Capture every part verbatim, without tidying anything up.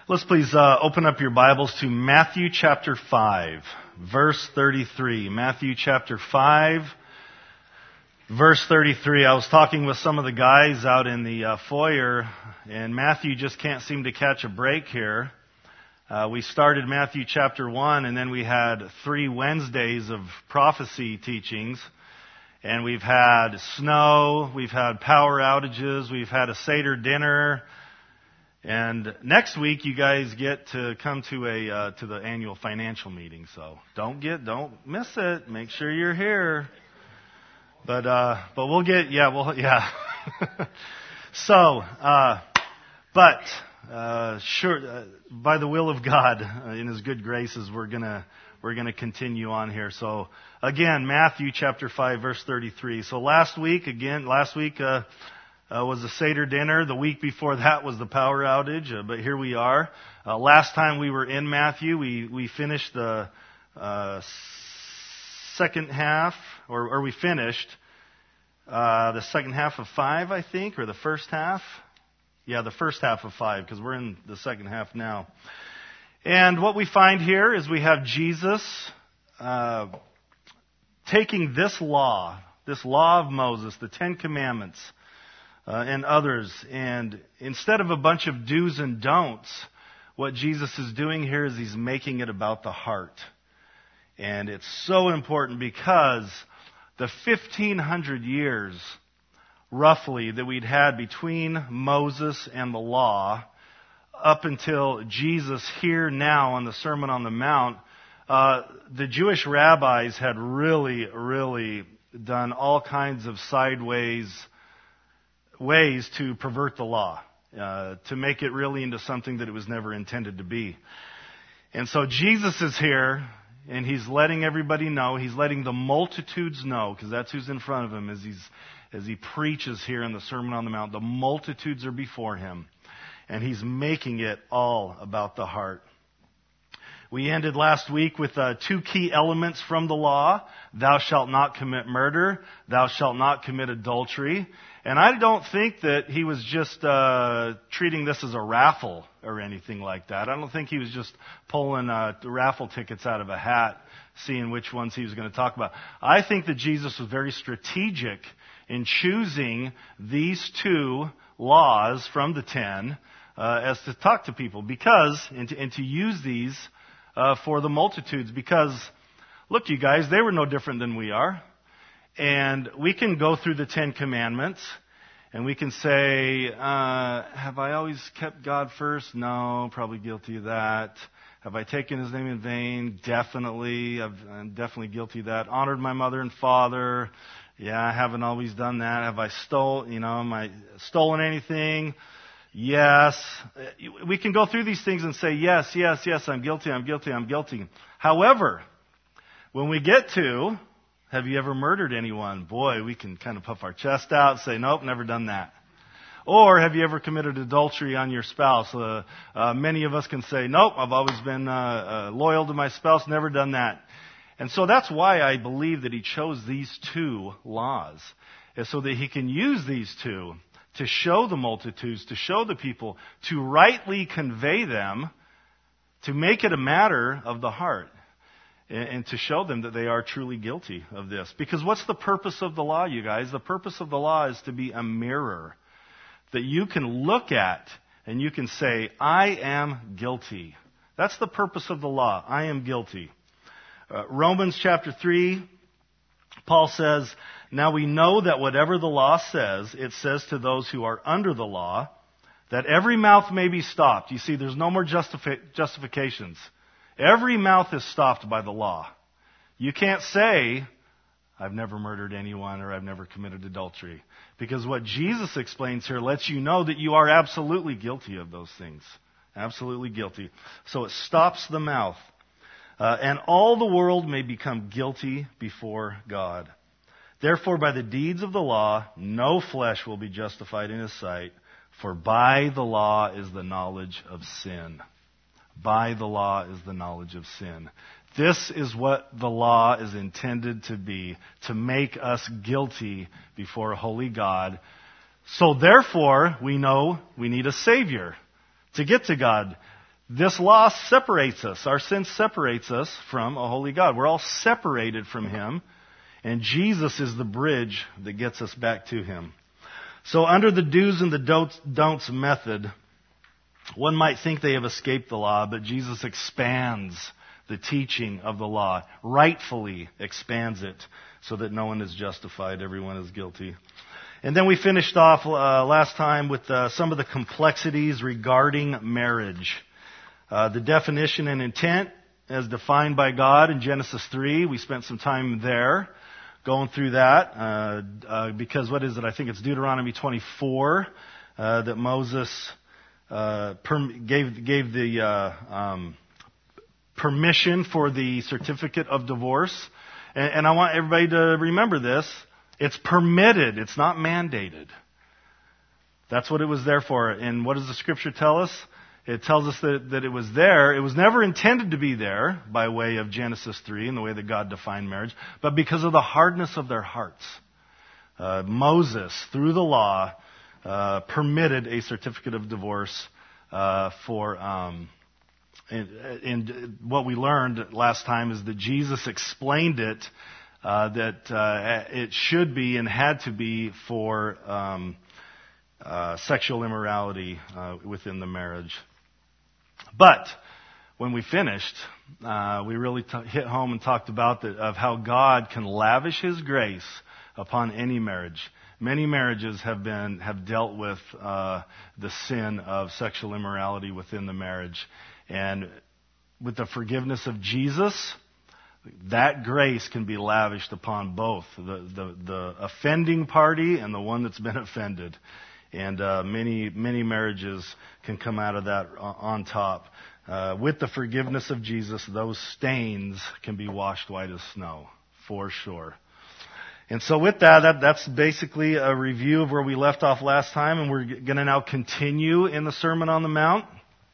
Let's please uh, open up your Bibles to Matthew chapter five, verse thirty-three. Matthew chapter five, verse thirty-three. I was talking with some of the guys out in the uh, foyer, and Matthew just can't seem to catch a break here. Uh, we started Matthew chapter one, and then we had three Wednesdays of prophecy teachings. And we've had snow, we've had power outages, we've had a Seder dinner. And next week, you guys get to come to a uh, to the annual financial meeting. So don't get don't miss it. Make sure you're here. But uh, but we'll get yeah we'll yeah. so uh, but uh, sure uh, by the will of God uh, in His good graces, we're gonna we're gonna continue on here. So again, Matthew chapter five, verse thirty-three. So last week again last week. Uh, Uh, was the Seder dinner. The week before that was the power outage, uh, but here we are. Uh, last time we were in Matthew, we, we finished the uh, second half, or, or we finished uh, the second half of five, I think, or the first half. Yeah, the first half of five, because we're in the second half now. And what we find here is we have Jesus uh, taking this law, this law of Moses, the Ten Commandments, Uh, and others. And instead of a bunch of do's and don'ts, what Jesus is doing here is He's making it about the heart. And it's so important because the fifteen hundred years, roughly, that we'd had between Moses and the law, up until Jesus here now on the Sermon on the Mount, uh, the Jewish rabbis had really, really done all kinds of sideways ways to pervert the law, uh, to make it really into something that it was never intended to be. And so Jesus is here, and He's letting everybody know, He's letting the multitudes know, because that's who's in front of Him as He's as He preaches here in the Sermon on the Mount. The multitudes are before Him, and He's making it all about the heart. We ended last week with uh, two key elements from the law. Thou shalt not commit murder. Thou shalt not commit adultery. And I don't think that He was just uh, treating this as a raffle or anything like that. I don't think He was just pulling uh, raffle tickets out of a hat, seeing which ones He was going to talk about. I think that Jesus was very strategic in choosing these two laws from the ten uh, as to talk to people, because and to, and to use these uh, for the multitudes. Because, look, you guys, they were no different than we are. And we can go through the Ten Commandments, and we can say, uh, have I always kept God first? No, probably guilty of that. Have I taken His name in vain? Definitely. I've, I'm definitely guilty of that. Honored my mother and father? Yeah, I haven't always done that. Have I stole, you know, am I stolen anything? Yes. We can go through these things and say, yes, yes, yes, I'm guilty, I'm guilty, I'm guilty. However, when we get to, have you ever murdered anyone? Boy, we can kind of puff our chest out and say, nope, never done that. Or have you ever committed adultery on your spouse? Uh, uh, many of us can say, nope, I've always been uh, uh, loyal to my spouse, never done that. And so that's why I believe that He chose these two laws, is so that He can use these two to show the multitudes, to show the people, to rightly convey them, to make it a matter of the heart. And to show them that they are truly guilty of this. Because what's the purpose of the law, you guys? The purpose of the law is to be a mirror that you can look at and you can say, I am guilty. That's the purpose of the law. I am guilty. Uh, Romans chapter three, Paul says, now we know that whatever the law says, it says to those who are under the law, that every mouth may be stopped. You see, there's no more justifi- justifications. Every mouth is stopped by the law. You can't say, I've never murdered anyone or I've never committed adultery. Because what Jesus explains here lets you know that you are absolutely guilty of those things. Absolutely guilty. So it stops the mouth. Uh, and all the world may become guilty before God. Therefore, by the deeds of the law, no flesh will be justified in His sight, for by the law is the knowledge of sin. By the law is the knowledge of sin. This is what the law is intended to be, to make us guilty before a holy God. So therefore, we know we need a Savior to get to God. this law separates us. Our sin separates us from a holy God. We're all separated from Him, and Jesus is the bridge that gets us back to Him. So under the do's and the don'ts, don'ts method, one might think they have escaped the law, but Jesus expands the teaching of the law, rightfully expands it so that no one is justified, everyone is guilty. And then we finished off uh, last time with uh, some of the complexities regarding marriage. Uh, the definition and intent as defined by God in Genesis three, we spent some time there going through that uh, uh, because what is it? I think it's Deuteronomy twenty-four uh, that Moses uh, perm- gave gave the uh, um, permission for the certificate of divorce. And, and I want everybody to remember this. It's permitted. It's not mandated. That's what it was there for. And what does the Scripture tell us? It tells us that, that it was there. It was never intended to be there by way of Genesis three and the way that God defined marriage, but because of the hardness of their hearts. Uh, Moses, through the law, uh, permitted a certificate of divorce uh, for... Um, and, and what we learned last time is that Jesus explained it, uh, that uh, it should be and had to be for um, uh, sexual immorality uh, within the marriage. But when we finished, uh, we really t- hit home and talked about the, of how God can lavish His grace upon any marriage. Many marriages have been have dealt with uh, the sin of sexual immorality within the marriage, and with the forgiveness of Jesus, that grace can be lavished upon both the the, the offending party and the one that's been offended. And uh, many, many marriages can come out of that on top. Uh, with the forgiveness of Jesus, those stains can be washed white as snow, for sure. And so with that, that that's basically a review of where we left off last time, and we're going to now continue in the Sermon on the Mount.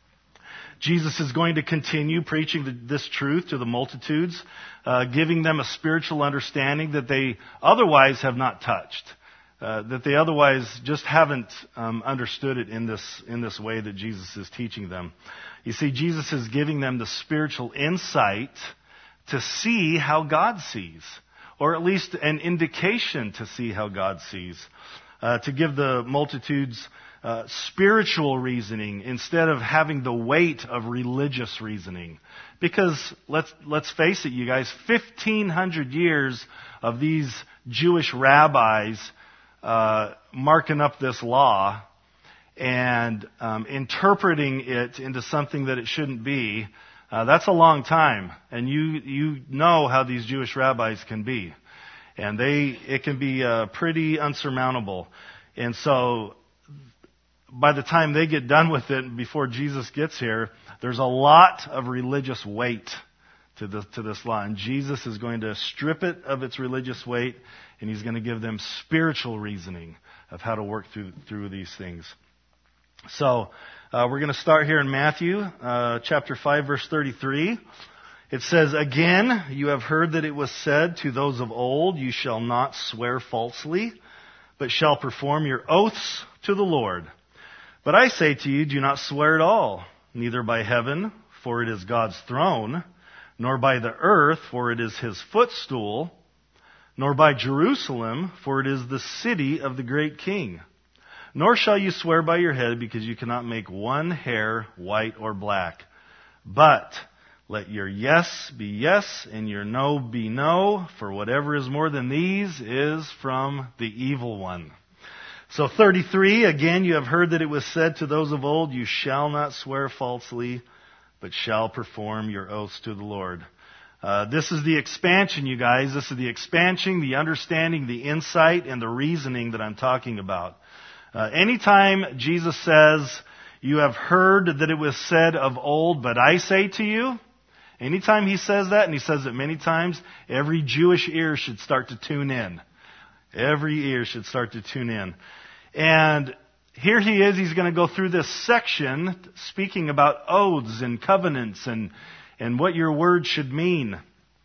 Jesus is going to continue preaching this truth to the multitudes, uh, giving them a spiritual understanding that they otherwise have not touched. Uh, that they otherwise just haven't um, understood it in this in this way that Jesus is teaching them. You see, Jesus is giving them the spiritual insight to see how God sees, or at least an indication to see how God sees, uh, to give the multitudes uh, spiritual reasoning instead of having the weight of religious reasoning. Because let's let's face it, you guys, fifteen hundred years of these Jewish rabbis Uh, marking up this law and um, interpreting it into something that it shouldn't be, uh, that's a long time. And you you know how these Jewish rabbis can be. And they it can be uh, pretty unsurmountable. And so by the time they get done with it, before Jesus gets here, there's a lot of religious weight to the, to this law. And Jesus is going to strip it of its religious weight, and He's going to give them spiritual reasoning of how to work through through these things. So uh, we're going to start here in Matthew uh, chapter five, verse thirty-three. It says, "Again, you have heard that it was said to those of old, you shall not swear falsely, but shall perform your oaths to the Lord. But I say to you, do not swear at all, neither by heaven, for it is God's throne, nor by the earth, for it is His footstool, nor by Jerusalem, for it is the city of the great King. Nor shall you swear by your head, because you cannot make one hair white or black. But let your yes be yes, and your no be no, for whatever is more than these is from the evil one." So thirty-three, "Again, you have heard that it was said to those of old, you shall not swear falsely, but shall perform your oaths to the Lord." Uh, this is the expansion, you guys. This is the expansion, the understanding, the insight, and the reasoning that I'm talking about. Uh, anytime Jesus says, "You have heard that it was said of old, but I say to you," anytime He says that, and He says it many times, every Jewish ear should start to tune in. Every ear should start to tune in. And here He is, He's going to go through this section speaking about oaths and covenants and, and what your word should mean.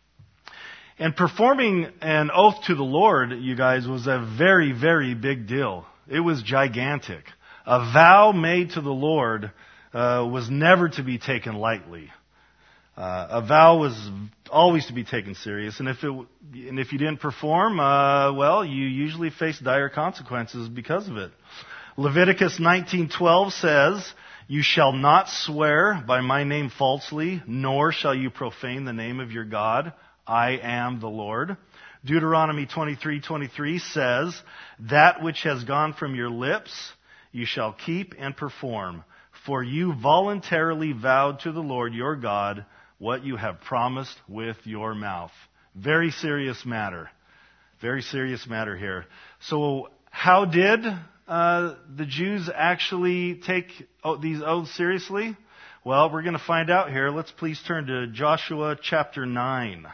And performing an oath to the Lord, you guys, was a very, very big deal. It was gigantic. A vow made to the Lord uh, was never to be taken lightly. Uh, a vow was always to be taken serious, and if it and if you didn't perform, uh, well, you usually face dire consequences because of it. Leviticus nineteen twelve says, "You shall not swear by my name falsely, nor shall you profane the name of your God. I am the Lord." Deuteronomy twenty-three twenty-three says, "That which has gone from your lips you shall keep and perform, for you voluntarily vowed to the Lord your God what you have promised with your mouth." Very serious matter. Very serious matter here. So how did Uh, the Jews actually take oh, these oaths seriously? Well, we're going to find out here. Let's please turn to Joshua chapter nine.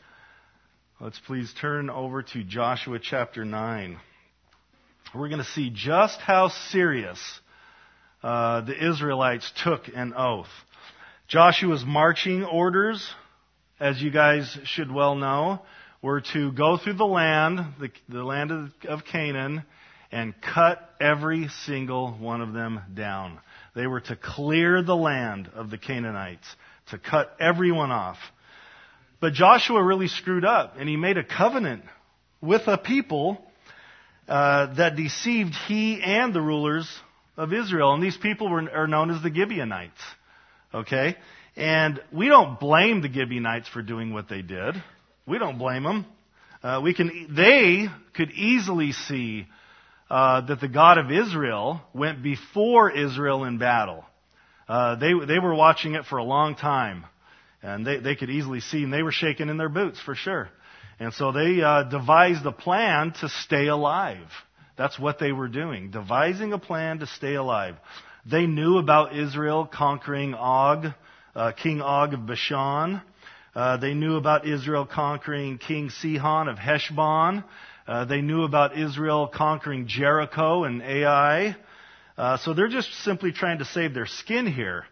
Let's please turn over to Joshua chapter nine. We're going to see just how serious uh, the Israelites took an oath. Joshua's marching orders, as you guys should well know, were to go through the land, the, the land of, of Canaan, and cut every single one of them down. They were to clear the land of the Canaanites, to cut everyone off. But Joshua really screwed up, and he made a covenant with a people uh, that deceived he and the rulers of Israel. And these people were, are known as the Gibeonites. Okay? And we don't blame the Gibeonites for doing what they did. We don't blame them. Uh, we can. They could easily see Uh, that the God of Israel went before Israel in battle. Uh, they they were watching it for a long time, and they, they could easily see, and they were shaking in their boots for sure. And so they uh, devised a plan to stay alive. That's what they were doing, devising a plan to stay alive. They knew about Israel conquering Og, uh, King Og of Bashan. Uh, they knew about Israel conquering King Sihon of Heshbon. Uh, they knew about Israel conquering Jericho and Ai. Uh, so they're just simply trying to save their skin here.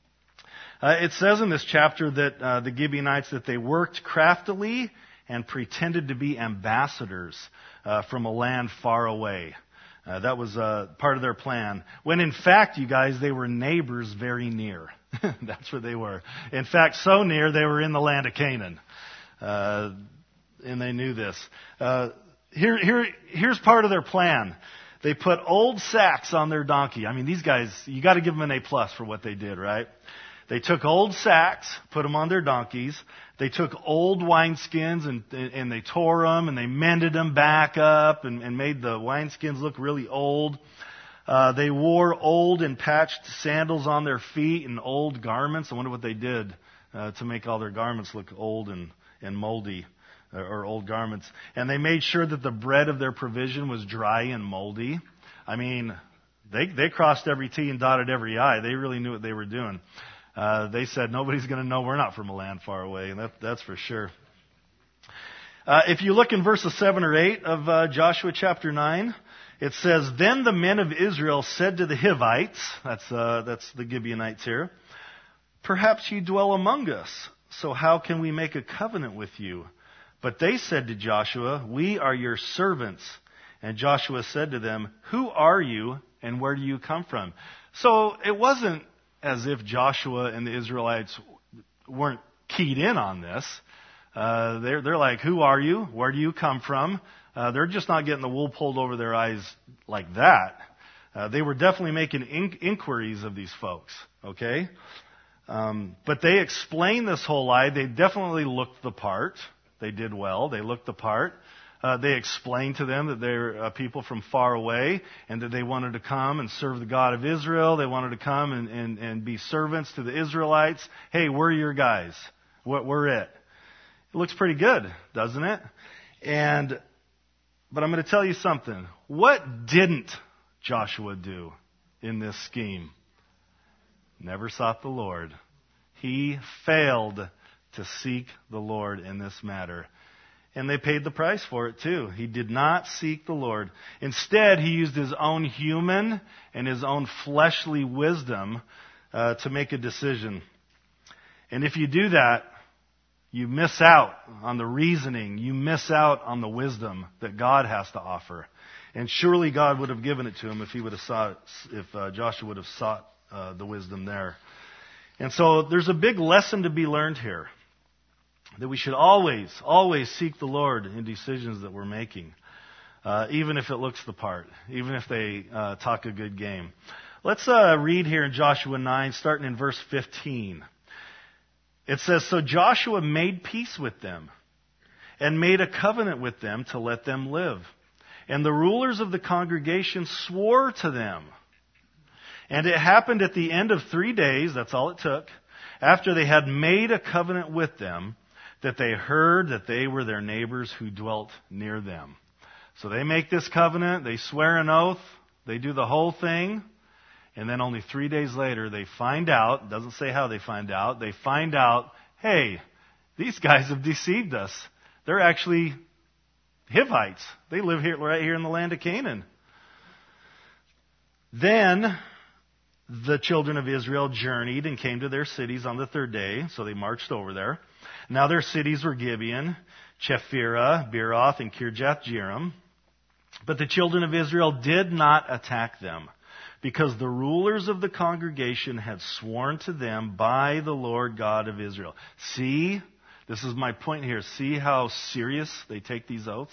Uh, it says in this chapter that uh, the Gibeonites, that they worked craftily and pretended to be ambassadors uh, from a land far away. Uh, that was uh, part of their plan. When in fact, you guys, they were neighbors very near. That's what they were. In fact, so near they were in the land of Canaan. Uh, and they knew this. Uh, Here, here, here's part of their plan. They put old sacks on their donkey. I mean, these guys, you got to give them an A plus for what they did, right? They took old sacks, put them on their donkeys. They took old wineskins and and they tore them and they mended them back up and, and made the wineskins look really old. Uh, they wore old and patched sandals on their feet and old garments. I wonder what they did uh, to make all their garments look old and, and moldy. Or old garments. And they made sure that the bread of their provision was dry and moldy. I mean, they they crossed every T and dotted every I. They really knew what they were doing. Uh, they said, nobody's going to know we're not from a land far away, and that, that's for sure. Uh, if you look in verses seven or eight of uh, Joshua chapter nine, it says, "Then the men of Israel said to the Hivites," that's uh, that's the Gibeonites here, "Perhaps you dwell among us, so how can we make a covenant with you?" But they said to Joshua, "We are your servants." And Joshua said to them, "Who are you and where do you come from?" So it wasn't as if Joshua and the Israelites weren't keyed in on this. Uh, they're, they're like, "Who are you? Where do you come from?" Uh, they're just not getting the wool pulled over their eyes like that. Uh, they were definitely making in- inquiries of these folks, okay? Um, but they explained this whole lie. They definitely looked the part. They did well. They looked the part. Uh, they explained to them that they're uh, people from far away and that they wanted to come and serve the God of Israel. They wanted to come and, and, and be servants to the Israelites. Hey, we're your guys. We're, we're it. It looks pretty good, doesn't it? And, but I'm going to tell you something. What didn't Joshua do in this scheme? Never sought the Lord. He failed to seek the Lord in this matter. And they paid the price for it too. He did not seek the Lord. Instead, he used his own human and his own fleshly wisdom uh, to make a decision. And if you do that, you miss out on the reasoning. You miss out on the wisdom that God has to offer. And surely God would have given it to him if he would have sought, if uh, Joshua would have sought uh, the wisdom there. And so there's a big lesson to be learned here. That we should always, always seek the Lord in decisions that we're making. Uh, even if it looks the part. Even if they uh, talk a good game. Let's uh, read here in Joshua nine, starting in verse fifteen. It says, "So Joshua made peace with them, and made a covenant with them to let them live. And the rulers of the congregation swore to them. And it happened at the end of three days, that's all it took, after they had made a covenant with them, that they heard that they were their neighbors who dwelt near them." So they make this covenant, they swear an oath, they do the whole thing, and then only three days later they find out, doesn't say how they find out, they find out, hey, these guys have deceived us. They're actually Hivites. They live here, right here in the land of Canaan. Then the children of Israel journeyed and came to their cities on the third day, so they marched over there. Now their cities were Gibeon, Chephirah, Beeroth, and Kirjath-jearim. But the children of Israel did not attack them, because the rulers of the congregation had sworn to them by the Lord God of Israel. See, this is my point here. See how serious they take these oaths?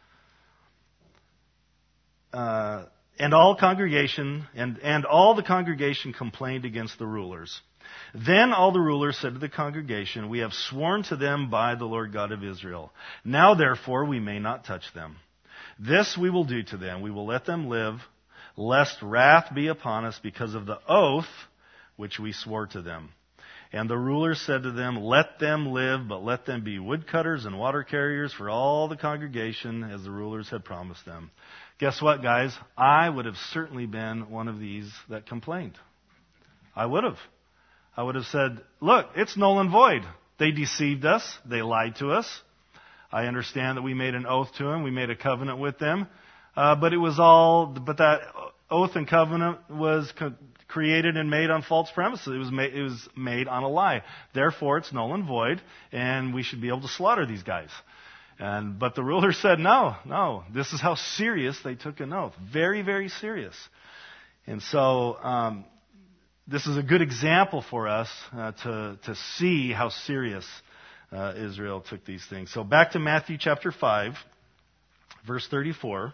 Uh, and all congregation and, and all the congregation complained against the rulers. Then all the rulers said to the congregation, "We have sworn to them by the Lord God of Israel. Now therefore we may not touch them. This we will do to them. We will let them live, lest wrath be upon us because of the oath which we swore to them." And the rulers said to them, "Let them live, but let them be woodcutters and water carriers for all the congregation, as the rulers had promised them." Guess what, guys? I would have certainly been one of these that complained. I would have. I would have said, look, it's null and void. They deceived us. They lied to us. I understand that we made an oath to them. We made a covenant with them. Uh, but it was all, but that oath and covenant was co- created and made on false premises. It was made, it was made on a lie. Therefore, it's null and void, and we should be able to slaughter these guys. And, but the ruler said, no, no, this is how serious they took an oath. Very, very serious. And so, um, this is a good example for us uh, to, to see how serious uh, Israel took these things. So back to Matthew chapter five, verse thirty-four.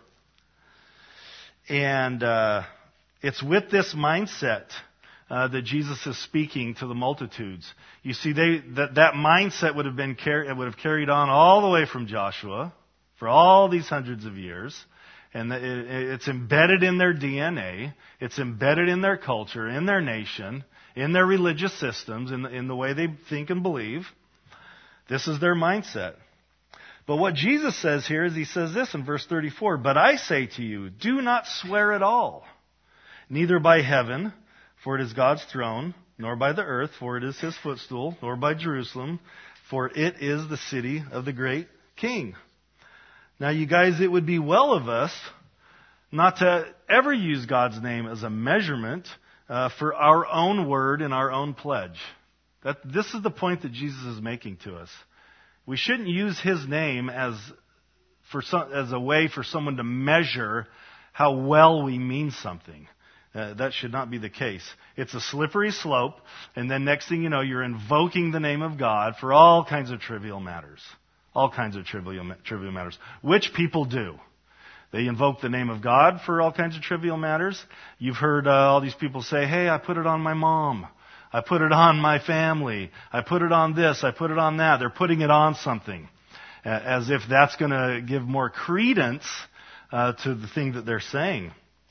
And uh, it's with this mindset uh, that Jesus is speaking to the multitudes. You see, they that, that mindset would have been car- would have carried on all the way from Joshua for all these hundreds of years. And it's embedded in their D N A. It's embedded in their culture, in their nation, in their religious systems, in the, in the way they think and believe. This is their mindset. But what Jesus says here is, he says this in verse thirty-four, "But I say to you, do not swear at all, neither by heaven, for it is God's throne, nor by the earth, for it is his footstool, nor by Jerusalem, for it is the city of the great King." Now, you guys, it would be well of us not to ever use God's name as a measurement uh, for our own word and our own pledge. That this is the point that Jesus is making to us. We shouldn't use his name as for some, as a way for someone to measure how well we mean something. Uh, that should not be the case. It's a slippery slope, and then next thing you know, you're invoking the name of God for all kinds of trivial matters. All kinds of trivial, trivial matters, which people do. They invoke the name of God for all kinds of trivial matters. You've heard uh, all these people say, "Hey, I put it on my mom. I put it on my family. I put it on this. I put it on that." They're putting it on something, uh, as if that's going to give more credence uh, to the thing that they're saying.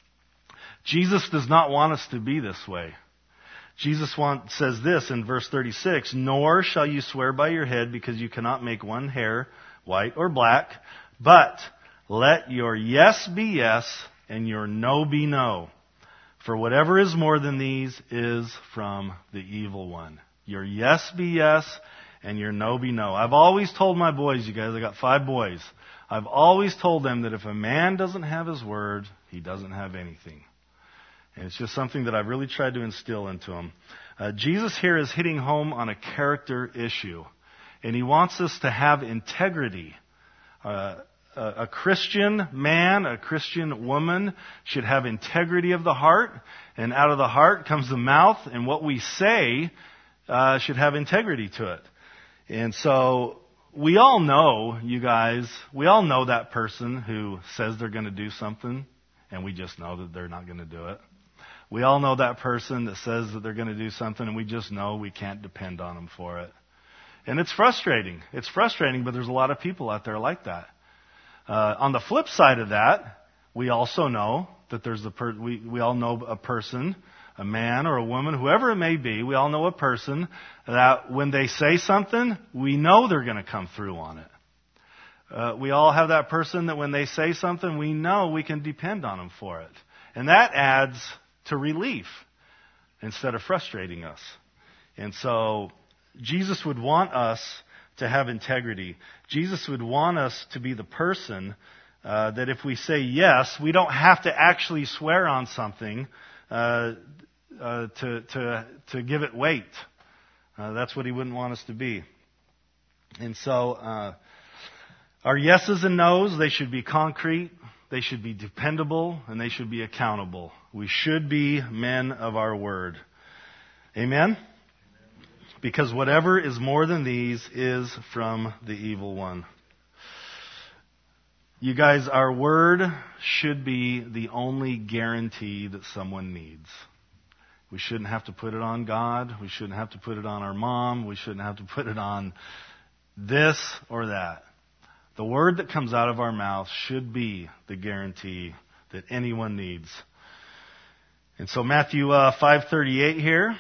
Jesus does not want us to be this way. Jesus want, says this in verse thirty-six, "Nor shall you swear by your head, because you cannot make one hair white or black, but let your yes be yes and your no be no. For whatever is more than these is from the evil one." Your yes be yes and your no be no. I've always told my boys, you guys, I got five boys. I've always told them that if a man doesn't have his word, he doesn't have anything. And it's just something that I've really tried to instill into them. Uh, Jesus here is hitting home on a character issue. And he wants us to have integrity. Uh, a, a Christian man, a Christian woman should have integrity of the heart, and out of the heart comes the mouth, and what we say uh, should have integrity to it. And so we all know, you guys, we all know that person who says they're going to do something, and we just know that they're not going to do it. We all know that person that says that they're going to do something, and we just know we can't depend on them for it. And it's frustrating. It's frustrating, but there's a lot of people out there like that. Uh, on the flip side of that, we also know that there's a per- we we all know a person, a man or a woman, whoever it may be. We all know a person that when they say something, we know they're going to come through on it. Uh, we all have that person that when they say something, we know we can depend on them for it, and that adds to relief instead of frustrating us. And so Jesus would want us to have integrity. Jesus would want us to be the person uh, that if we say yes, we don't have to actually swear on something uh, uh, to, to, to give it weight. Uh, that's what he wouldn't want us to be. And so uh, our yeses and nos, they should be concrete, they should be dependable, and they should be accountable. We should be men of our word. Amen? Because whatever is more than these is from the evil one. You guys, our word should be the only guarantee that someone needs. We shouldn't have to put it on God. We shouldn't have to put it on our mom. We shouldn't have to put it on this or that. The word that comes out of our mouth should be the guarantee that anyone needs. And so Matthew uh, five thirty-eight here.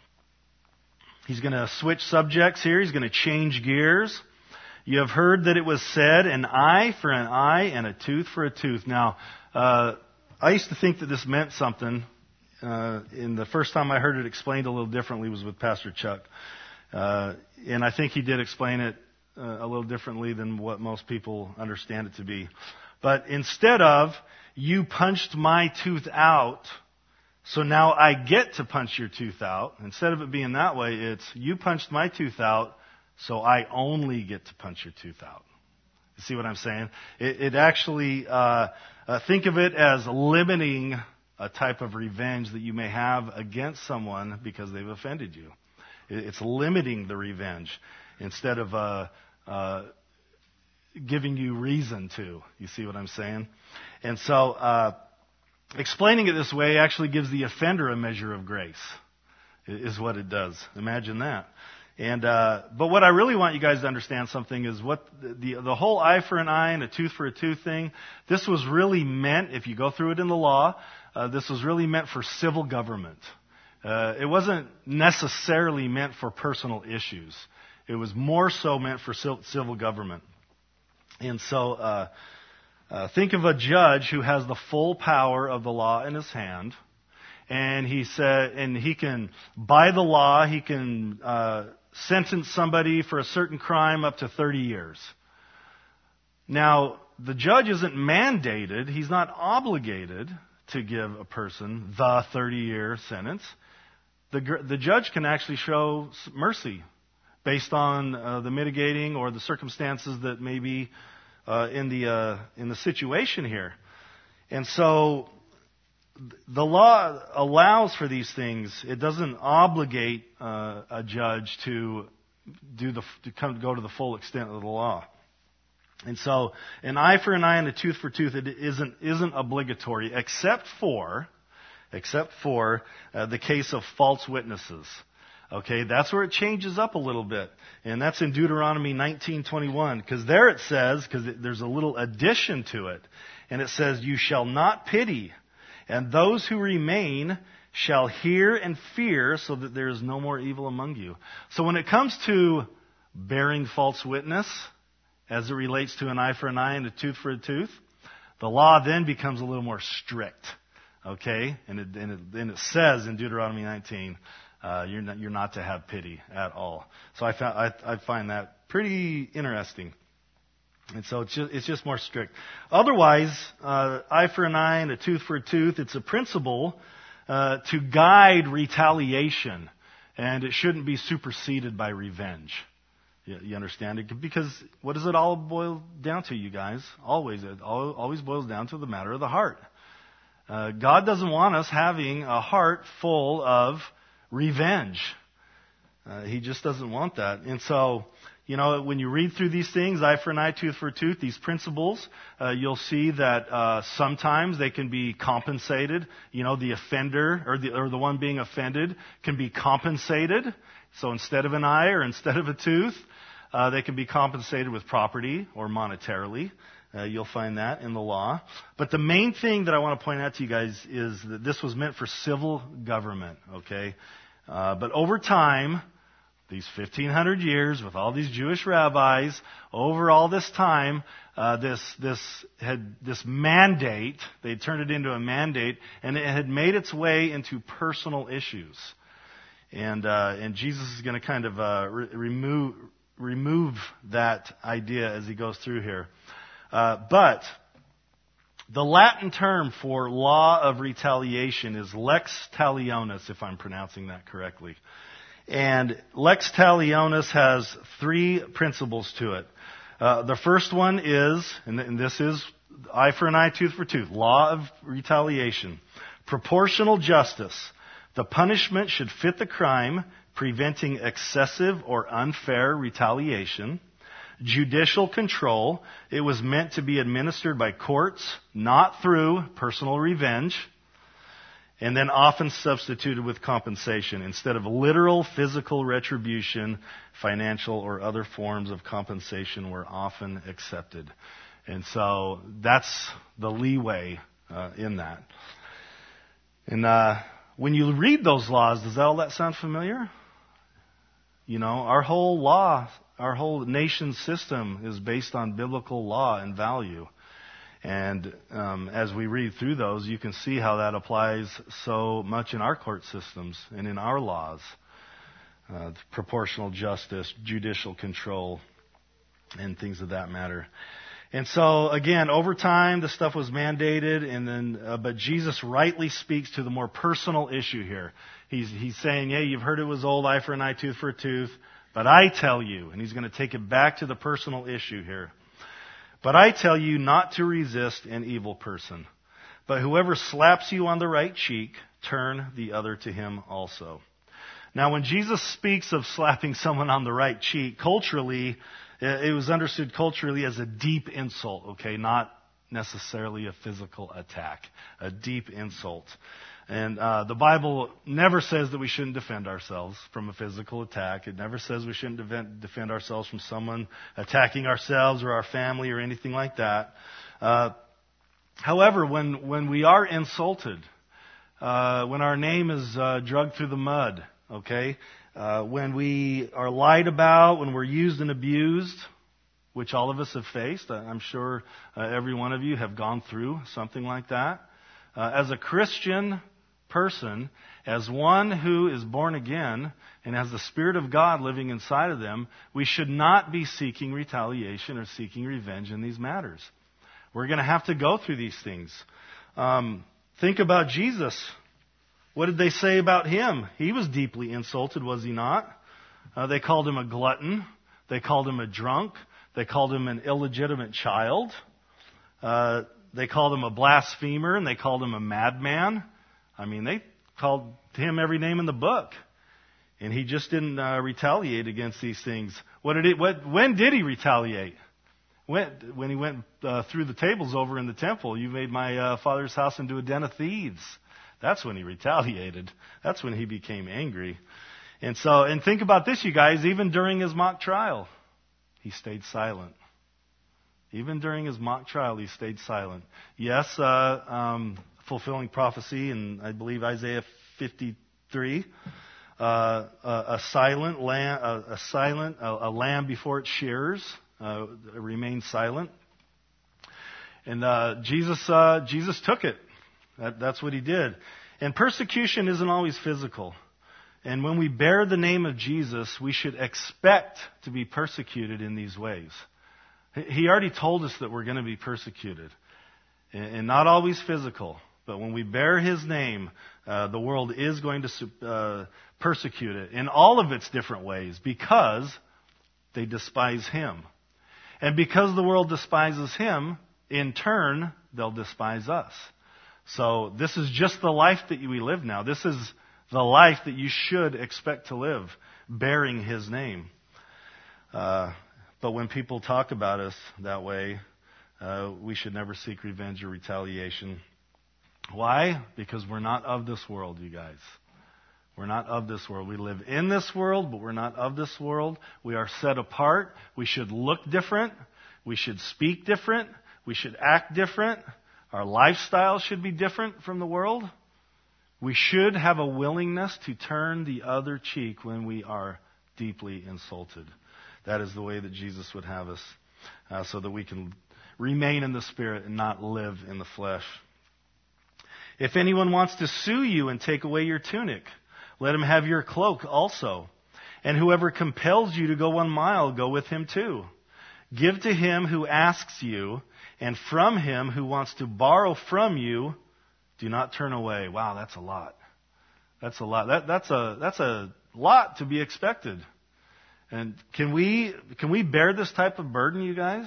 He's going to switch subjects here. He's going to change gears. You have heard that it was said, an eye for an eye and a tooth for a tooth. Now, uh, I used to think that this meant something. Uh, and the first time I heard it explained a little differently was with Pastor Chuck. Uh, and I think he did explain it uh, a little differently than what most people understand it to be. But instead of, you punched my tooth out, so now I get to punch your tooth out. Instead of it being that way, it's you punched my tooth out, so I only get to punch your tooth out. You see what I'm saying? It, it actually, uh, uh, think of it as limiting a type of revenge that you may have against someone because they've offended you. It, it's limiting the revenge instead of uh, uh, giving you reason to. You see what I'm saying? And so, uh, explaining it this way actually gives the offender a measure of grace, is what it does. Imagine that. And uh, but what I really want you guys to understand something is what the the whole eye for an eye and a tooth for a tooth thing. This was really meant, if you go through it in the law, uh, this was really meant for civil government. Uh, it wasn't necessarily meant for personal issues. It was more so meant for civil government. And so. Uh, Uh, think of a judge who has the full power of the law in his hand, and he said, and he can, by the law, he can uh, sentence somebody for a certain crime up to thirty years. Now, the judge isn't mandated; he's not obligated to give a person the thirty-year sentence. The the judge can actually show mercy based on uh, the mitigating or the circumstances that may be Uh, in the uh, in the situation here. And so the law allows for these things. It doesn't obligate uh, a judge to do the to come go to the full extent of the law. And so an eye for an eye and a tooth for tooth, it isn't isn't obligatory except for except for uh, the case of false witnesses. Okay, that's where it changes up a little bit. And that's in Deuteronomy nineteen twenty-one. Because there it says, because there's a little addition to it. And it says, you shall not pity, and those who remain shall hear and fear, so that there is no more evil among you. So when it comes to bearing false witness, as it relates to an eye for an eye and a tooth for a tooth, the law then becomes a little more strict. Okay? And it, and it, and it says in Deuteronomy nineteen, Uh, you're not, you're not to have pity at all. So I, found, I, I find that pretty interesting. And so it's just, it's just more strict. Otherwise, uh, eye for an eye and a tooth for a tooth, it's a principle uh, to guide retaliation. And it shouldn't be superseded by revenge. You, you understand it? Because what does it all boil down to, you guys? Always. It always boils down to the matter of the heart. Uh, God doesn't want us having a heart full of revenge. Uh, he just doesn't want that. And so, you know, when you read through these things, eye for an eye, tooth for a tooth, these principles, uh, you'll see that uh, sometimes they can be compensated. You know, the offender or the or the one being offended can be compensated. So instead of an eye or instead of a tooth, uh, they can be compensated with property or monetarily. Uh, you'll find that in the law. But the main thing that I want to point out to you guys is that this was meant for civil government, okay? Uh, but over time, these fifteen hundred years with all these Jewish rabbis, over all this time, uh, this this had this mandate, they turned it into a mandate, and it had made its way into personal issues. And uh, and Jesus is going to kind of uh, re- remove remove that idea as he goes through here. Uh, but the Latin term for law of retaliation is lex talionis, if I'm pronouncing that correctly. And lex talionis has three principles to it. Uh, the first one is, and, and this is eye for an eye, tooth for tooth, law of retaliation. Proportional justice. The punishment should fit the crime, preventing excessive or unfair retaliation. Judicial control. It was meant to be administered by courts, not through personal revenge. And then often substituted with compensation. Instead of literal physical retribution, financial or other forms of compensation were often accepted. And so that's the leeway uh, in that. And uh, when you read those laws, does all that sound familiar? You know, our whole law, our whole nation system is based on biblical law and value. And um, as we read through those, you can see how that applies so much in our court systems and in our laws. Uh, proportional justice, judicial control, and things of that matter. And so, again, over time, the stuff was mandated, and then, uh, but Jesus rightly speaks to the more personal issue here. He's, he's saying, yeah, you've heard it was old, eye for an eye, tooth for a tooth, but I tell you, and he's going to take it back to the personal issue here. But I tell you not to resist an evil person. But whoever slaps you on the right cheek, turn the other to him also. Now, when Jesus speaks of slapping someone on the right cheek, culturally, it was understood culturally as a deep insult, okay? Not necessarily a physical attack. A deep insult. And uh, the Bible never says that we shouldn't defend ourselves from a physical attack. It never says we shouldn't defend, defend ourselves from someone attacking ourselves or our family or anything like that. Uh, however, when when we are insulted, uh, when our name is uh, dragged through the mud, okay, uh, when we are lied about, when we're used and abused, which all of us have faced, I'm sure uh, every one of you have gone through something like that. Uh, as a Christian person, as one who is born again and has the Spirit of God living inside of them, we should not be seeking retaliation or seeking revenge in these matters. We're going to have to go through these things. Um, think about Jesus. What did they say about him? He was deeply insulted, was he not? Uh, they called him a glutton. They called him a drunk. They called him an illegitimate child. Uh, they called him a blasphemer, and they called him a madman. I mean, they called him every name in the book. And he just didn't uh, retaliate against these things. What did it? What, when did he retaliate? When, when he went uh, through the tables over in the temple. You made my uh, father's house into a den of thieves. That's when he retaliated. That's when he became angry. And so, and think about this, you guys. Even during his mock trial, he stayed silent. Even during his mock trial, he stayed silent. Yes, uh, um, fulfilling prophecy in, I believe, Isaiah fifty-three. Uh, a, a silent lamb, a, a silent, a, a lamb before its shearers uh, remained silent. And uh, Jesus, uh, Jesus took it. That, that's what he did. And persecution isn't always physical. And when we bear the name of Jesus, we should expect to be persecuted in these ways. He already told us that we're going to be persecuted. And not always physical. But when we bear his name, uh, the world is going to uh, persecute it in all of its different ways because they despise him. And because the world despises him, in turn, they'll despise us. So this is just the life that we live now. This is the life that you should expect to live, bearing his name. Uh, but when people talk about us that way, uh, we should never seek revenge or retaliation. Why? Because we're not of this world, you guys. We're not of this world. We live in this world, but we're not of this world. We are set apart. We should look different. We should speak different. We should act different. Our lifestyle should be different from the world. We should have a willingness to turn the other cheek when we are deeply insulted. That is the way that Jesus would have us, uh, so that we can remain in the Spirit and not live in the flesh. If anyone wants to sue you and take away your tunic, let him have your cloak also. And whoever compels you to go one mile, go with him too. Give to him who asks you, and from him who wants to borrow from you, do not turn away. Wow, that's a lot. That's a lot. That, that's a that's a lot to be expected. And can we can we bear this type of burden, you guys?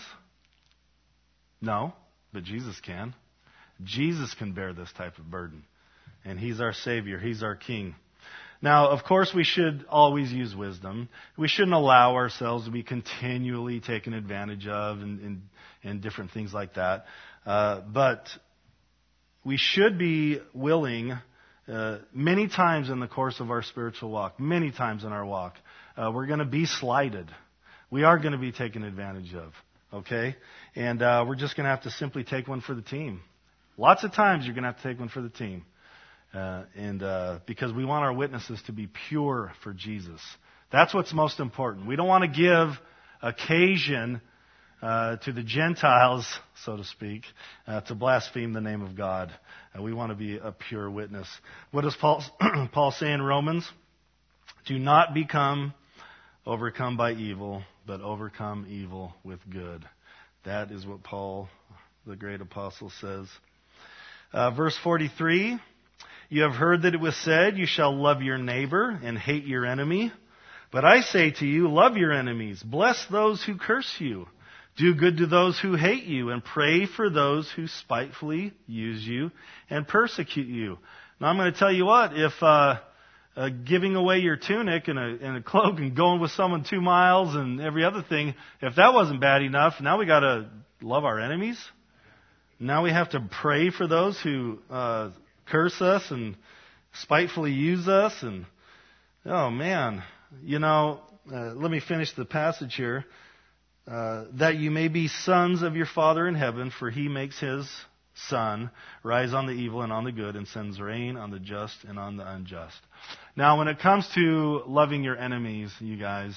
No, but Jesus can. Jesus can bear this type of burden. And he's our Savior. He's our King. Now, of course, we should always use wisdom. We shouldn't allow ourselves to be continually taken advantage of and, and, and different things like that. Uh, but we should be willing, uh, many times in the course of our spiritual walk, many times in our walk, uh, we're going to be slighted. We are going to be taken advantage of. Okay? And uh, we're just going to have to simply take one for the team. Lots of times you're going to have to take one for the team. Uh, and uh, because we want our witnesses to be pure for Jesus. That's what's most important. We don't want to give occasion uh, to the Gentiles, so to speak, uh, to blaspheme the name of God. Uh, we want to be a pure witness. What does Paul, Paul say in Romans? Do not become overcome by evil, but overcome evil with good. That is what Paul, the great apostle, says. Uh, verse forty-three. You have heard that it was said, you shall love your neighbor and hate your enemy. But I say to you, love your enemies. Bless those who curse you. Do good to those who hate you. And pray for those who spitefully use you and persecute you. Now I'm going to tell you what, if uh, uh, giving away your tunic and a, and a cloak and going with someone two miles and every other thing, if that wasn't bad enough, now we got to love our enemies. Now we have to pray for those who Uh, curse us and spitefully use us. And oh man, you know, uh, let me finish the passage here. Uh, that you may be sons of your Father in heaven, for he makes his sun rise on the evil and on the good, and sends rain on the just and on the unjust. Now, when it comes to loving your enemies, you guys,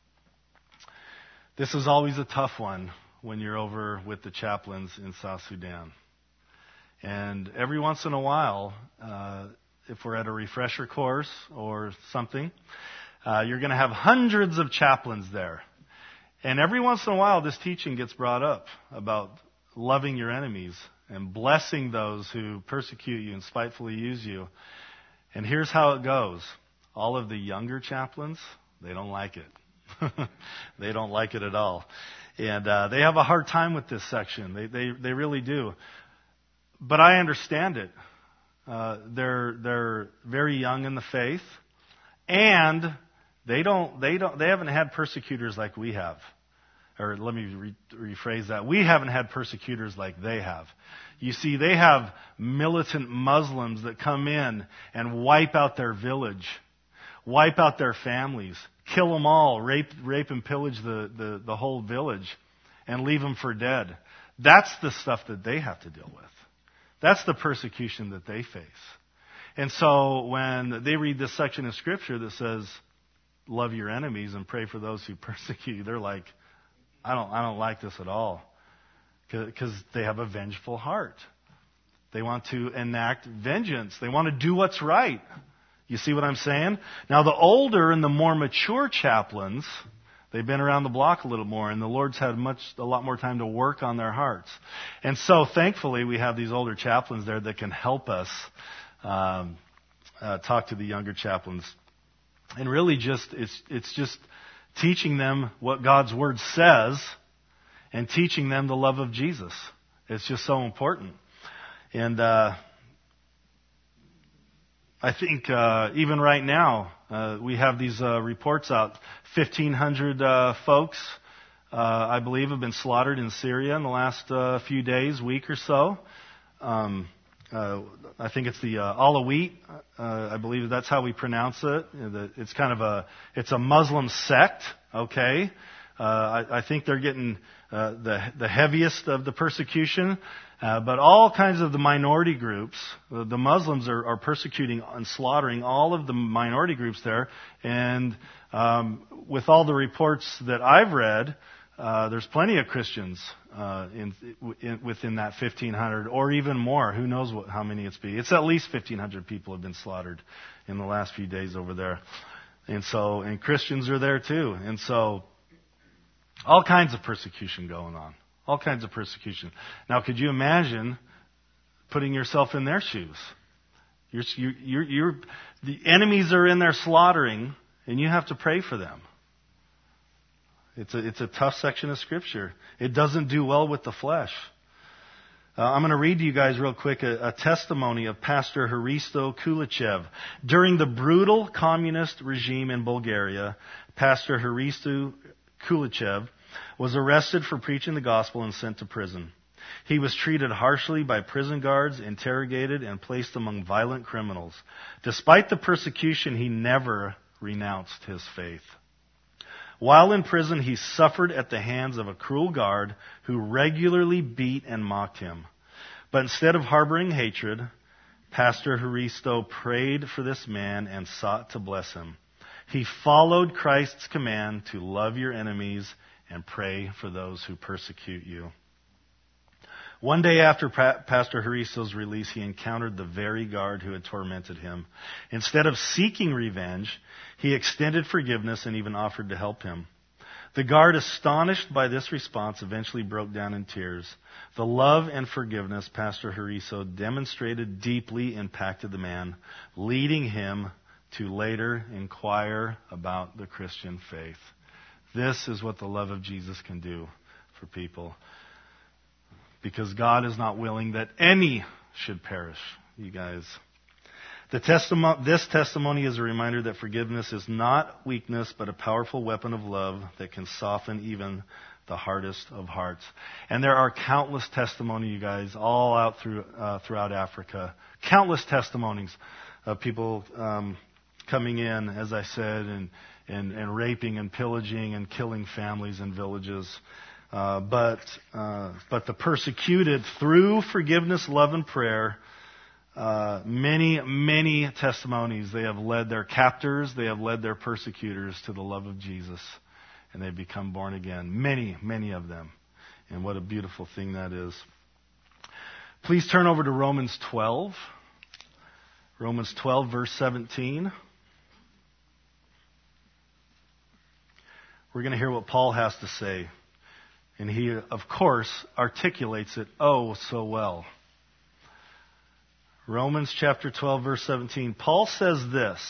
this is always a tough one when you're over with the chaplains in South Sudan. And every once in a while, uh, if we're at a refresher course or something, uh, you're going to have hundreds of chaplains there. And every once in a while, this teaching gets brought up about loving your enemies and blessing those who persecute you and spitefully use you. And here's how it goes. All of the younger chaplains, they don't like it. They don't like it at all. And uh, they have a hard time with this section. They, they, they really do. But I understand it. Uh, they're they're very young in the faith, and they don't they don't they haven't had persecutors like we have. Or let me re- rephrase that: we haven't had persecutors like they have. You see, they have militant Muslims that come in and wipe out their village, wipe out their families, kill them all, rape rape and pillage the the, the whole village, and leave them for dead. That's the stuff that they have to deal with. That's the persecution that they face. And so when they read this section of Scripture that says, love your enemies and pray for those who persecute you, they're like, I don't, I don't like this at all. Because they have a vengeful heart. They want to enact vengeance. They want to do what's right. You see what I'm saying? Now the older and the more mature chaplains, they've been around the block a little more, and the Lord's had much, a lot more time to work on their hearts. And so, thankfully, we have these older chaplains there that can help us um, uh, talk to the younger chaplains. And really, just it's it's just teaching them what God's Word says and teaching them the love of Jesus. It's just so important. And uh, I think uh, even right now, uh, we have these uh, reports out. fifteen hundred uh, folks, uh, I believe, have been slaughtered in Syria in the last uh, few days, week or so. Um, uh, I think it's the uh, Alawite. Uh, I believe that's how we pronounce it. It's kind of a, it's a Muslim sect, okay? Uh, I, I think they're getting uh, the the heaviest of the persecution. Uh, but all kinds of the minority groups, uh, the Muslims are, are persecuting and slaughtering all of the minority groups there. And um, with all the reports that I've read, uh, there's plenty of Christians uh, in, in, within that fifteen hundred, or even more. Who knows what, how many it's be? It's at least fifteen hundred people have been slaughtered in the last few days over there. And so, and Christians are there too. And so, all kinds of persecution going on. All kinds of persecution. Now, could you imagine putting yourself in their shoes? You're, you're, you're, the enemies are in there slaughtering, and you have to pray for them. It's a, it's a tough section of Scripture. It doesn't do well with the flesh. Uh, I'm going to read to you guys real quick a, a testimony of Pastor Hristo Kulichev. During the brutal communist regime in Bulgaria, Pastor Hristo Kulichev was arrested for preaching the gospel and sent to prison. He was treated harshly by prison guards, interrogated, and placed among violent criminals. Despite the persecution, he never renounced his faith. While in prison, he suffered at the hands of a cruel guard who regularly beat and mocked him. But instead of harboring hatred, Pastor Hristo prayed for this man and sought to bless him. He followed Christ's command to love your enemies and pray for those who persecute you. One day after pa- Pastor Hristo's release, he encountered the very guard who had tormented him. Instead of seeking revenge, he extended forgiveness and even offered to help him. The guard, astonished by this response, eventually broke down in tears. The love and forgiveness Pastor Hristo demonstrated deeply impacted the man, leading him to later inquire about the Christian faith. This is what the love of Jesus can do for people. Because God is not willing that any should perish, you guys. The testimo- this testimony is a reminder that forgiveness is not weakness, but a powerful weapon of love that can soften even the hardest of hearts. And there are countless testimonies, you guys, all out through uh, throughout Africa. Countless testimonies of people um, coming in, as I said, and And, and raping and pillaging and killing families and villages. Uh, but uh, but the persecuted, through forgiveness, love, and prayer, uh, many, many testimonies. They have led their captors, they have led their persecutors to the love of Jesus, and they've become born again. Many, many of them. And what a beautiful thing that is. Please turn over to Romans twelve. Romans twelve, verse seventeen. We're going to hear what Paul has to say. And he, of course, articulates it oh so well. Romans chapter twelve, verse seventeen. Paul says this: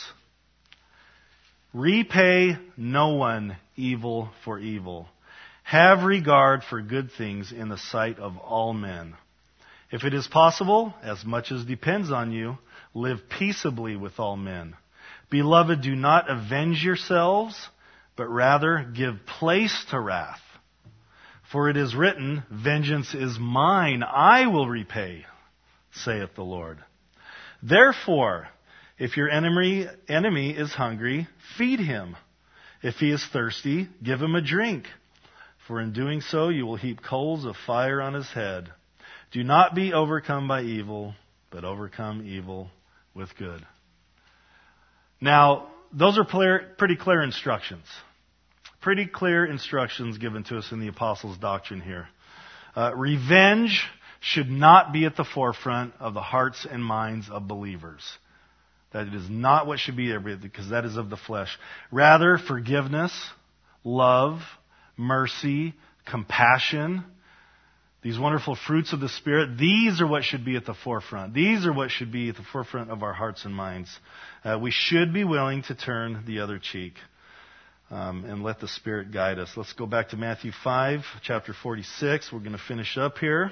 repay no one evil for evil. Have regard for good things in the sight of all men. If it is possible, as much as depends on you, live peaceably with all men. Beloved, do not avenge yourselves, but rather give place to wrath. For it is written, vengeance is mine, I will repay, saith the Lord. Therefore, if your enemy, enemy is hungry, feed him. If he is thirsty, give him a drink. For in doing so, you will heap coals of fire on his head. Do not be overcome by evil, but overcome evil with good. Now, those are clear, pretty clear instructions. Pretty clear instructions given to us in the Apostles' doctrine here. Uh, revenge should not be at the forefront of the hearts and minds of believers. That is not what should be there, because that is of the flesh. Rather, forgiveness, love, mercy, compassion, these wonderful fruits of the Spirit, these are what should be at the forefront. These are what should be at the forefront of our hearts and minds. Uh, we should be willing to turn the other cheek. um, and let the Spirit guide us. Let's go back to Matthew five, chapter forty-six. We're going to finish up here.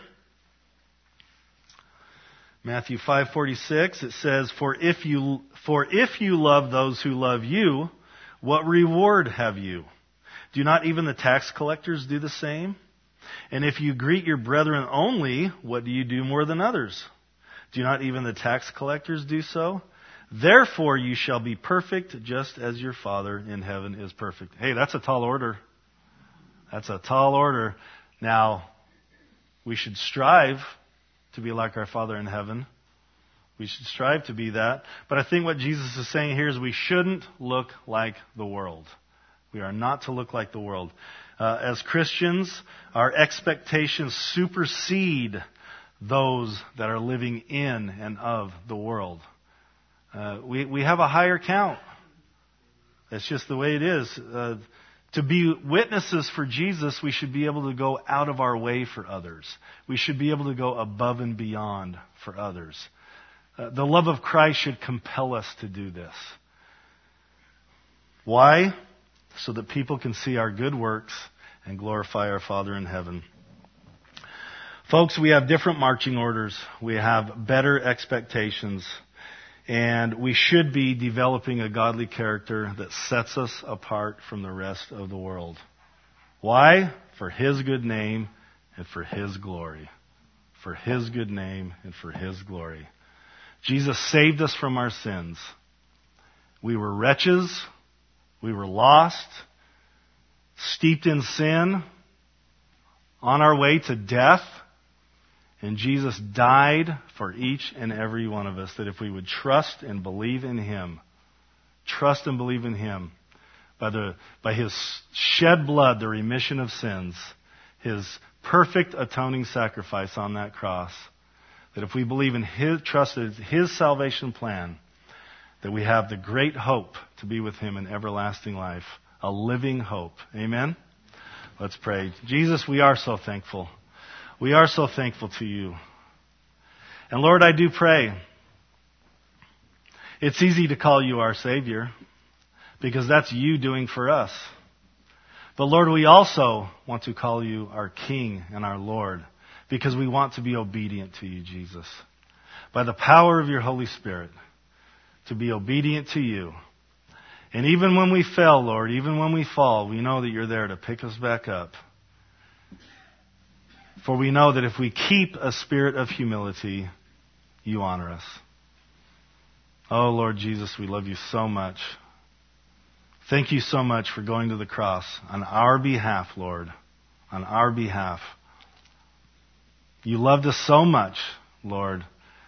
Matthew five forty-six, it says, For if you for if you love those who love you, what reward have you? Do not even the tax collectors do the same? And if you greet your brethren only, what do you do more than others? Do not even the tax collectors do so? Therefore you shall be perfect, just as your Father in heaven is perfect. Hey, that's a tall order. That's a tall order. Now, we should strive to be like our Father in heaven. We should strive to be that. But I think what Jesus is saying here is we shouldn't look like the world. We are not to look like the world. Uh, as Christians, our expectations supersede those that are living in and of the world. Uh, we, we have a higher count. That's just the way it is. Uh, To be witnesses for Jesus, we should be able to go out of our way for others. We should be able to go above and beyond for others. Uh, the love of Christ should compel us to do this. Why? So that people can see our good works and glorify our Father in heaven. Folks, we have different marching orders. We have better expectations. And we should be developing a godly character that sets us apart from the rest of the world. Why? For His good name and for His glory. For His good name and for His glory. Jesus saved us from our sins. We were wretches. We were lost. Steeped in sin. On our way to death. And Jesus died for each and every one of us, that if we would trust and believe in Him, trust and believe in Him, by the by His shed blood, the remission of sins, His perfect atoning sacrifice on that cross, that if we believe in His, trust in His salvation plan, that we have the great hope to be with Him in everlasting life, a living hope. Amen? Let's pray. Jesus, we are so thankful. We are so thankful to You. And Lord, I do pray. It's easy to call You our Savior because that's You doing for us. But Lord, we also want to call You our King and our Lord because we want to be obedient to You, Jesus. By the power of Your Holy Spirit, to be obedient to You. And even when we fail, Lord, even when we fall, we know that You're there to pick us back up. For we know that if we keep a spirit of humility, You honor us. Oh, Lord Jesus, we love You so much. Thank You so much for going to the cross on our behalf, Lord. On our behalf. You loved us so much, Lord.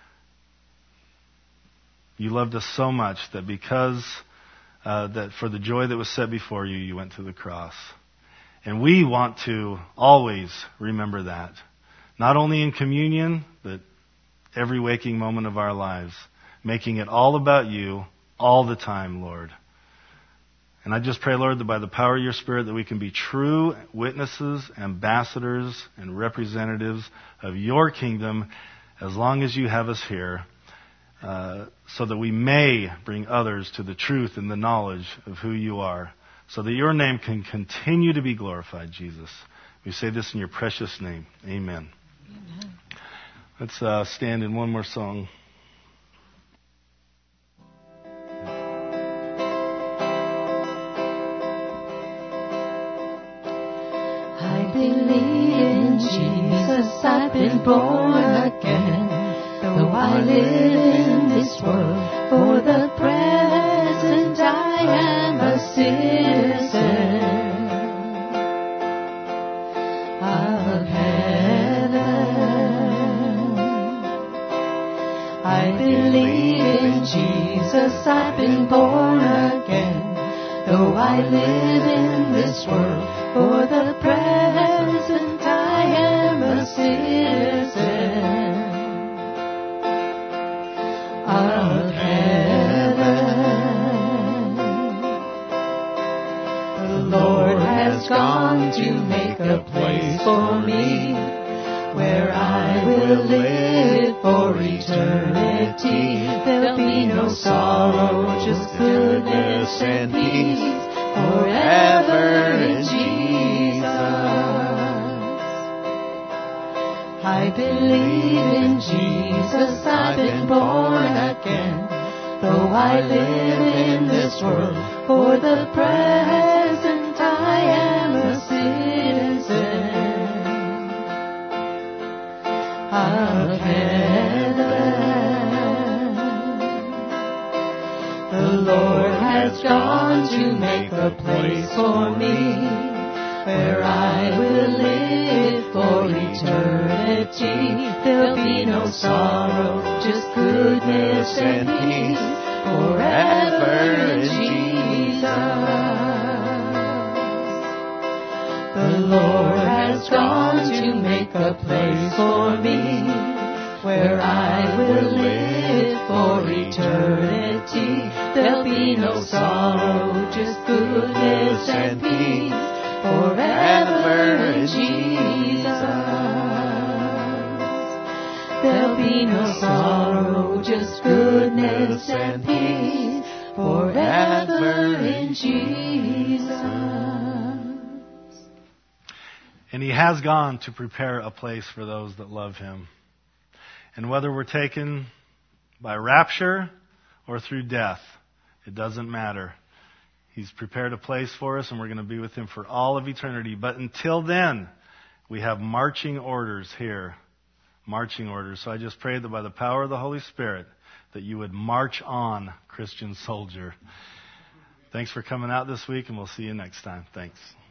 You loved us so much that because, uh, that for the joy that was set before You, You went to the cross. And we want to always remember that. Not only in communion, but every waking moment of our lives. Making it all about You all the time, Lord. And I just pray, Lord, that by the power of Your Spirit that we can be true witnesses, ambassadors, and representatives of Your kingdom as long as You have us here. Uh, so that we may bring others to the truth and the knowledge of who You are. So that Your name can continue to be glorified, Jesus. We say this in Your precious name. Amen. Amen. Let's uh, stand in one more song. I believe in Jesus, I've been born again. Though I live in this world, for the present I am a citizen of heaven. I believe in Jesus, I've been born again. Though I live in this world, for the present I am a citizen of heaven. The Lord has gone to make a place for me, where I will live for eternity. There'll be no sorrow, just goodness and peace, forever in Jesus. I believe in Jesus, I've been born again. Though I live in this world, for the present I am a citizen of heaven. The Lord has gone to make a place for me, where I will live for eternity. There'll be no sorrow, just goodness and peace, forever in Jesus. The Lord has gone to make a place for me, where I will live for eternity. There'll be no sorrow, just goodness and peace, forever in Jesus. There'll be no sorrow, just goodness and peace, forever in Jesus. And he has gone to prepare a place for those that love him. And whether we're taken by rapture or through death, it doesn't matter. He's prepared a place for us, and we're going to be with him for all of eternity. But until then, we have marching orders here. Marching orders. So I just pray that by the power of the Holy Spirit, that you would march on, Christian soldier. Thanks for coming out this week, and we'll see you next time. Thanks.